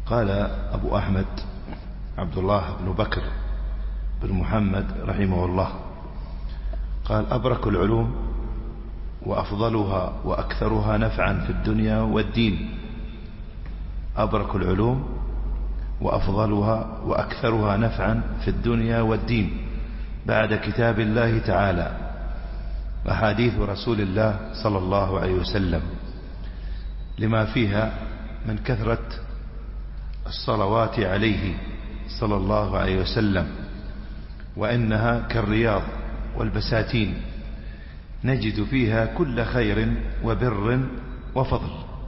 قال أبو أحمد عبد الله بن بكر بن محمد رحمه الله، قال: أبرك العلوم وأفضلها وأكثرها نفعا في الدنيا والدين. أبرك العلوم وأفضلها وأكثرها نفعا في الدنيا والدين بعد كتاب الله تعالى أحاديث رسول الله صلى الله عليه وسلم، لما فيها من كثرة الصلوات عليه صلى الله عليه وسلم، وإنها كالرياض والبساتين نجد فيها كل خير وبر وفضل.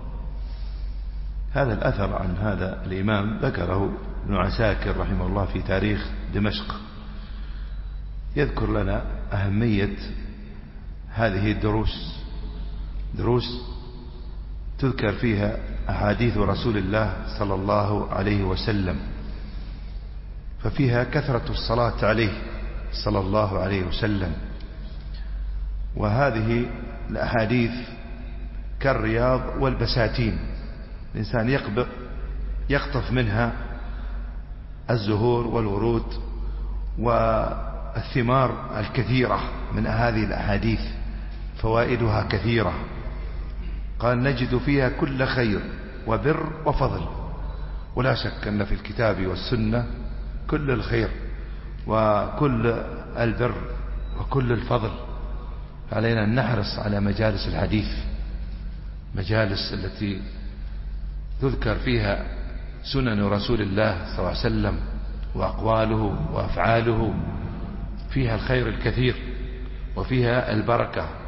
هذا الأثر عن هذا الإمام ذكره ابن عساكر رحمه الله في تاريخ دمشق، يذكر لنا أهمية هذه الدروس، دروس تذكر فيها أحاديث رسول الله صلى الله عليه وسلم، ففيها كثرة الصلاة عليه صلى الله عليه وسلم. وهذه الأحاديث كالرياض والبساتين، الإنسان يقطف منها الزهور والورود والثمار الكثيرة من هذه الأحاديث، فوائدها كثيرة. قال: نجد فيها كل خير وبر وفضل. ولا شك أن في الكتاب والسنة كل الخير وكل البر وكل الفضل. علينا أن نحرص على مجالس الحديث، مجالس التي تذكر فيها سنن رسول الله صلى الله عليه وسلم وأقواله وأفعاله، فيها الخير الكثير وفيها البركة